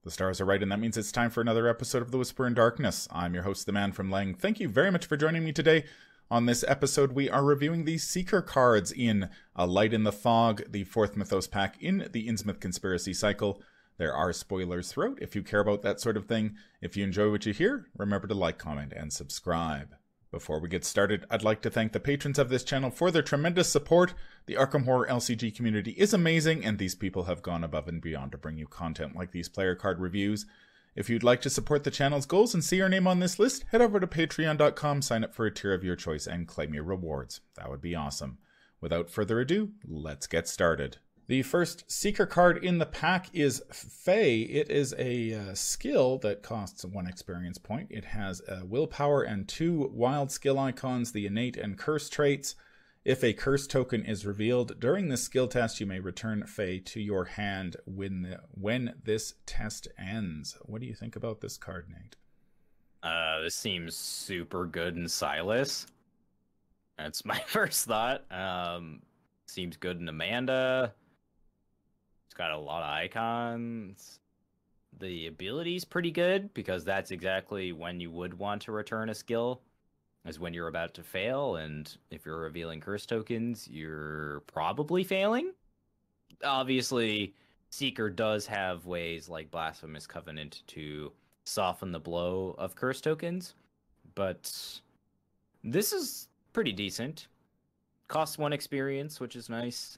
The stars are right, and that means it's time for another episode of The Whisper in Darkness. I'm your host, the Man from Leng. Thank you very much for joining me today. On this episode, we are reviewing the Seeker cards in A Light in the Fog, the 4th Mythos pack in the Innsmouth Conspiracy cycle. There are spoilers throughout if you care about that sort of thing. If you enjoy what you hear, remember to like, comment, and subscribe. Before we get started, I'd like to thank the patrons of this channel for their tremendous support. The Arkham Horror LCG community is amazing, and these people have gone above and beyond to bring you content like these player card reviews. If you'd like to support the channel's goals and see your name on this list, head over to patreon.com, sign up for a tier of your choice, and claim your rewards. That would be awesome. Without further ado, let's get started. The first Seeker card in the pack is Fae. It is a skill that costs 1 experience point. It has a willpower and 2 wild skill icons, the innate and curse traits. If a curse token is revealed during this skill test, you may return Fae to your hand when this test ends. What do you think about this card, Nate? This seems super good in Silas. That's my first thought. Seems good in Amanda. It's got a lot of icons. The ability's pretty good because that's exactly when you would want to return a skill, is when you're about to fail, and if you're revealing curse tokens, you're probably failing. Obviously, Seeker does have ways like Blasphemous Covenant to soften the blow of curse tokens, but this is pretty decent. Costs 1 experience, which is nice.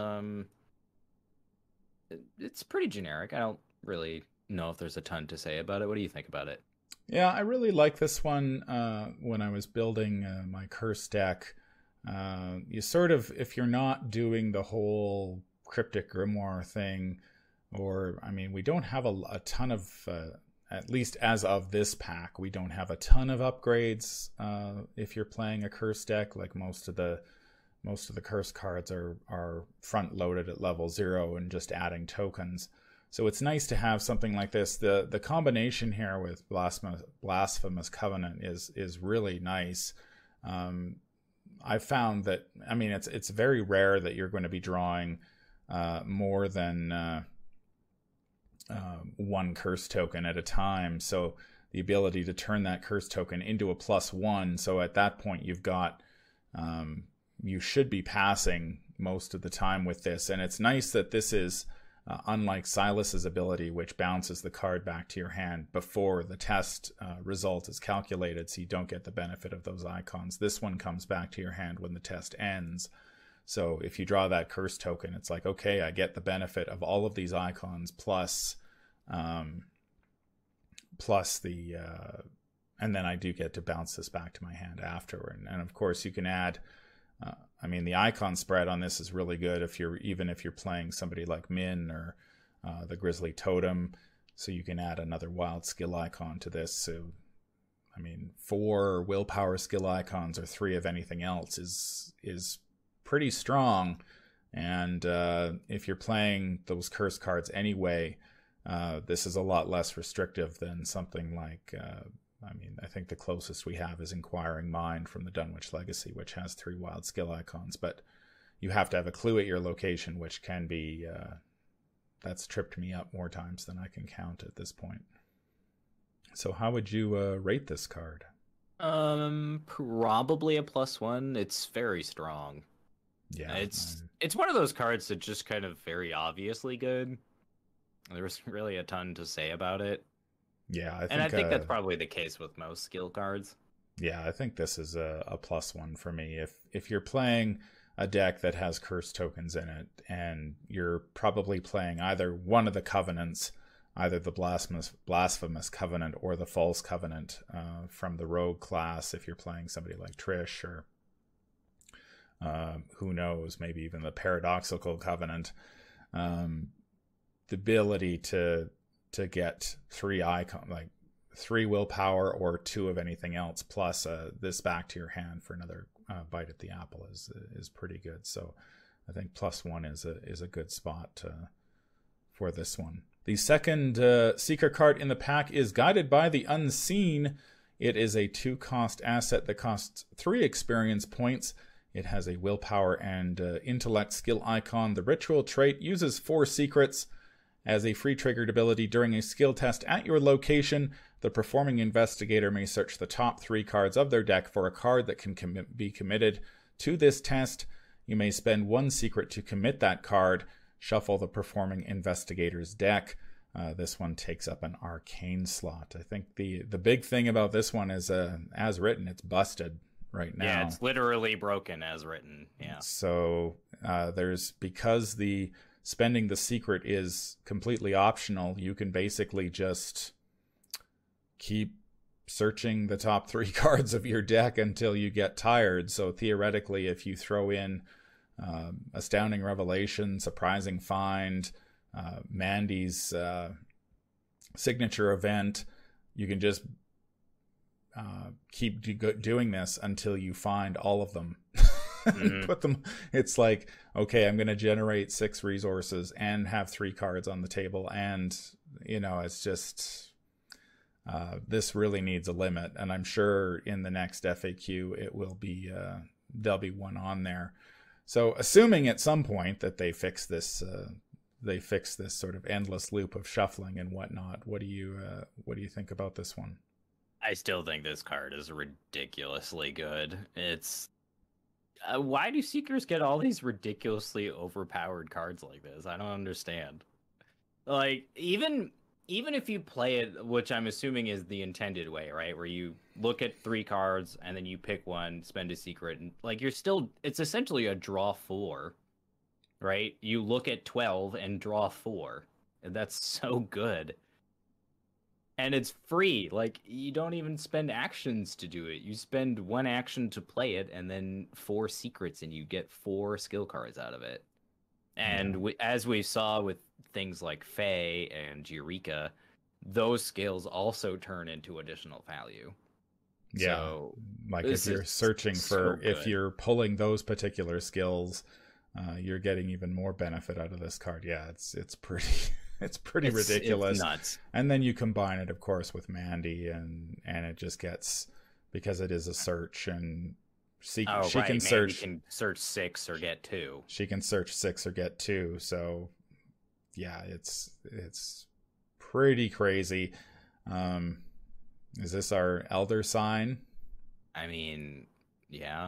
It's pretty generic. I don't really know if there's a ton to say about it. What do you think about it? Yeah, I really like this one. When I was building my curse deck, you sort of, if you're not doing the whole Cryptic Grimoire thing, or, I mean, we don't have a ton of, at least as of this pack, we don't have a ton of upgrades if you're playing a curse deck. Like most of the curse cards are front loaded at level 0 and just adding tokens. So it's nice to have something like this. The combination here with Blasphemous Covenant is really nice. I found that, I mean, it's very rare that you're going to be drawing more than 1 curse token at a time. So the ability to turn that curse token into a +1. So at that point you've got you should be passing most of the time with this. And it's nice that this is, unlike Silas's ability, which bounces the card back to your hand before the test result is calculated, so you don't get the benefit of those icons. This one comes back to your hand when the test ends. So if you draw that curse token, it's like, okay, I get the benefit of all of these icons plus the... and then I do get to bounce this back to my hand afterward. And of course you can add... I mean, the icon spread on this is really good if you're playing somebody like Min or the Grizzly Totem, so you can add another wild skill icon to this. So, I mean, 4 willpower skill icons or 3 of anything else is pretty strong. And if you're playing those curse cards anyway, this is a lot less restrictive than something like... I mean, I think the closest we have is Inquiring Mind from the Dunwich Legacy, which has 3 wild skill icons, but you have to have a clue at your location, which can be, that's tripped me up more times than I can count at this point. So how would you rate this card? Probably a +1. It's very strong. Yeah. It's one of those cards that just kind of very obviously good. There's really a ton to say about it. Yeah, I think that's probably the case with most skill cards. Yeah, I think this is a +1 for me. If you're playing a deck that has curse tokens in it, and you're probably playing either one of the covenants, either the Blasphemous Covenant or the False Covenant from the Rogue class, if you're playing somebody like Trish, or who knows, maybe even the Paradoxical Covenant, the ability to get 3 icon, like 3 willpower or 2 of anything else, plus this back to your hand for another bite at the apple is pretty good. So I think +1 is a good spot for this one. The second Seeker card in the pack is Guided by the Unseen. It is a 2-cost asset that costs 3 experience points. It has a willpower and intellect skill icon. The ritual trait uses 4 secrets. As a free triggered ability during a skill test at your location, the performing investigator may search the top 3 cards of their deck for a card that can be committed to this test. You may spend 1 secret to commit that card. Shuffle the performing investigator's deck. This one takes up an arcane slot. I think the big thing about this one is, as written, it's busted right now. Yeah, it's literally broken as written. Yeah. So because the spending the secret is completely optional, you can basically just keep searching the top 3 cards of your deck until you get tired. So theoretically, if you throw in Astounding Revelation, Surprising Find, Mandy's signature event, you can just keep doing this until you find all of them. Put them. It's like, okay, I'm going to generate 6 resources and have 3 cards on the table, and it's just this really needs a limit. And I'm sure in the next FAQ it will be there'll be one on there. So assuming at some point that they fix this sort of endless loop of shuffling and whatnot, what do you think about this one? I still think this card is ridiculously good. It's why do Seekers get all these ridiculously overpowered cards like this? I don't understand. Like, even if you play it, which I'm assuming is the intended way, right? Where you look at 3 cards and then you pick one, spend a secret, and like it's essentially a draw 4, right? You look at 12 and draw 4. And that's so good. And it's free. Like, you don't even spend actions to do it. You spend 1 action to play it, and then 4 secrets, and you get 4 skill cards out of it. And as we saw with things like Fae and Eureka, those skills also turn into additional value. Yeah, so, like if you're searching for, if you're pulling those particular skills, you're getting even more benefit out of this card. Yeah, it's pretty... It's ridiculous. It's nuts. And then you combine it, of course, with Mandy, and it just gets, because it is a search, and she can search. Mandy can search 6 or get 2. She can search 6 or get 2. So, yeah, it's pretty crazy. Is this our Elder Sign? I mean, yeah.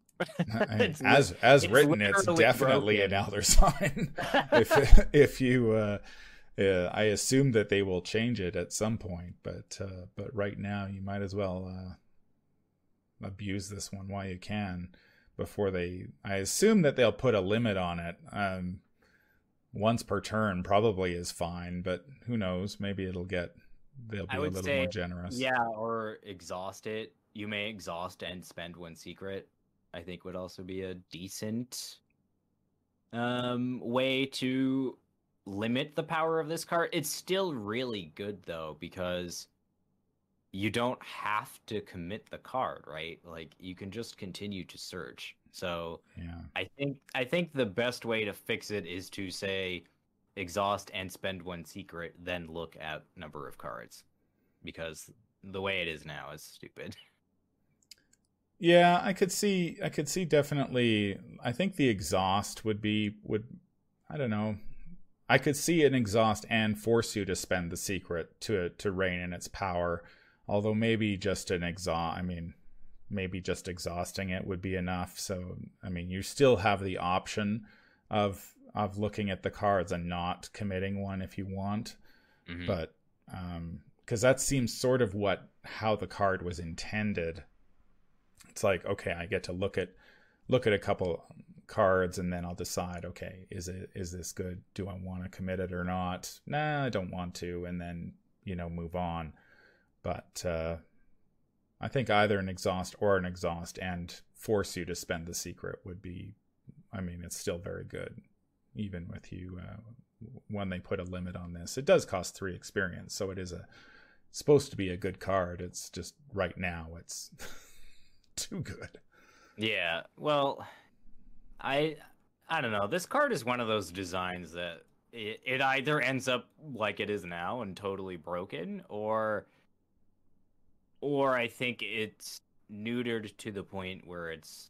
As written, it's definitely broken. An Elder Sign. if you I assume that they will change it at some point, but right now you might as well abuse this one while you can before I assume that they'll put a limit on it. Once per turn probably is fine, but who knows? Maybe they'll be a little more generous. Yeah, or exhaust it. You may exhaust and spend 1 secret. I think would also be a decent way to limit the power of this card. It's still really good though, because you don't have to commit the card, right? Like, you can just continue to search. So yeah, I think the best way to fix it is to say exhaust and spend 1 secret, then look at number of cards, because the way it is now is stupid. Yeah, I could see definitely. I think the exhaust would I don't know. I could see an exhaust and force you to spend the secret to reign in its power. Although maybe just maybe just exhausting it would be enough. So, I mean, you still have the option of looking at the cards and not committing one if you want. Mm-hmm. But because that seems sort of how the card was intended. It's like, okay, I get to look at a couple cards, and then I'll decide, okay, is this good? Do I want to commit it or not? Nah, I don't want to, and then move on. But I think either an exhaust and force you to spend the secret would be, I mean, it's still very good, even with you when they put a limit on this. It does cost 3 experience, so it is supposed to be a good card. It's just right now it's too good. Yeah, well, I don't know. This card is one of those designs that it either ends up like it is now and totally broken, or I think it's neutered to the point where it's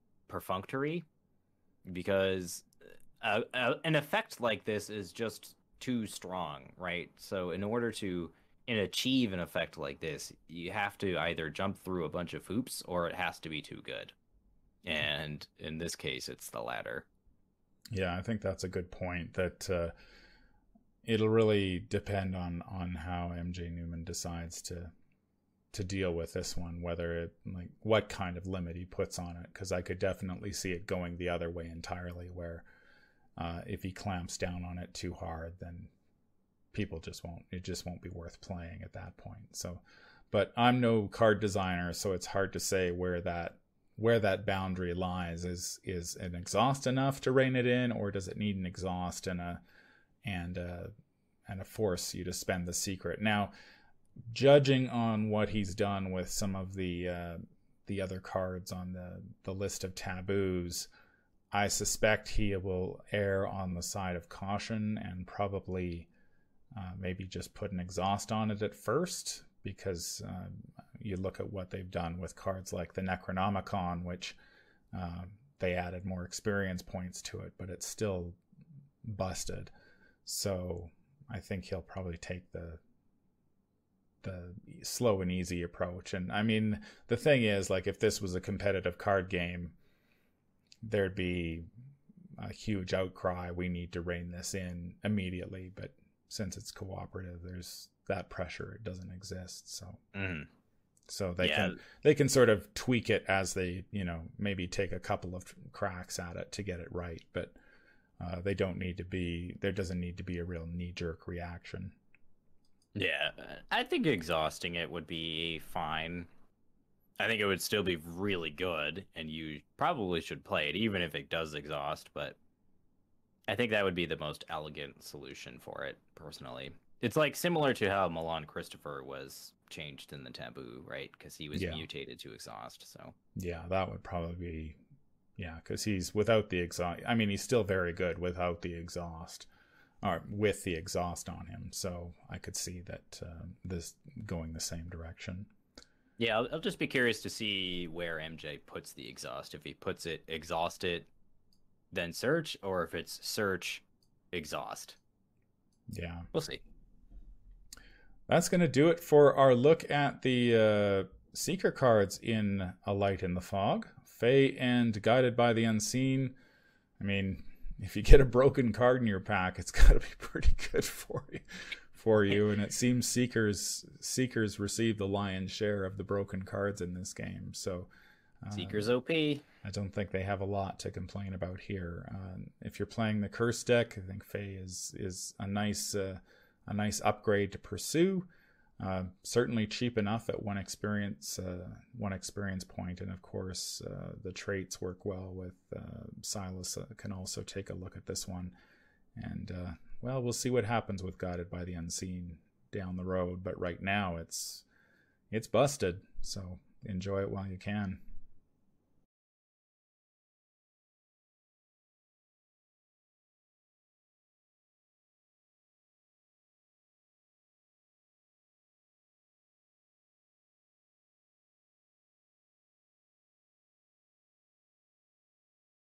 perfunctory, because an effect like this is just too strong, right? So in order to achieve an effect like this, you have to either jump through a bunch of hoops or it has to be too good. And in this case, it's the latter. Yeah, I think that's a good point. That it'll really depend on how MJ Newman decides to deal with this one, whether it, like, what kind of limit he puts on it, because I could definitely see it going the other way entirely, where if he clamps down on it too hard, then people just won't be worth playing at that point. So, but I'm no card designer, so it's hard to say where that boundary lies. Is an exhaust enough to rein it in, or does it need an exhaust and a force you to spend the secret? Now, judging on what he's done with some of the other cards on the list of taboos, I suspect he will err on the side of caution and probably maybe just put an exhaust on it at first, because you look at what they've done with cards like the Necronomicon, which they added more experience points to it, but it's still busted. So I think he'll probably take the slow and easy approach. And I mean, the thing is, like, if this was a competitive card game, there'd be a huge outcry. We need to rein this in immediately. But since it's cooperative, there's that pressure. It doesn't exist. So, so they can sort of tweak it as they, maybe take a couple of cracks at it to get it right. But there doesn't need to be a real knee-jerk reaction. Yeah, I think exhausting it would be fine. I think it would still be really good, and you probably should play it, even if it does exhaust, but I think that would be the most elegant solution for it, personally. It's like similar to how Milan Christopher was changed in the taboo, right? Because he was mutated to exhaust, so... Yeah, that would probably be... Yeah, because he's without the exhaust... I mean, he's still very good without the exhaust. Or with the exhaust on him, so I could see that this going the same direction. Yeah, I'll just be curious to see where MJ puts the exhaust. If he puts it exhaust it, then search, or if it's search, exhaust. Yeah. We'll see. That's going to do it for our look at the Seeker cards in A Light in the Fog. Fae and Guided by the Unseen. I mean... if you get a broken card in your pack, it's got to be pretty good for you. And it seems Seekers receive the lion's share of the broken cards in this game. So Seekers OP. I don't think they have a lot to complain about here. If you're playing the Curse deck, I think Fae is a nice upgrade to pursue. Certainly cheap enough at one experience point, and of course the traits work well with Silas. Can also take a look at this one, and we'll see what happens with Guided by the Unseen down the road. But right now it's busted, so enjoy it while you can.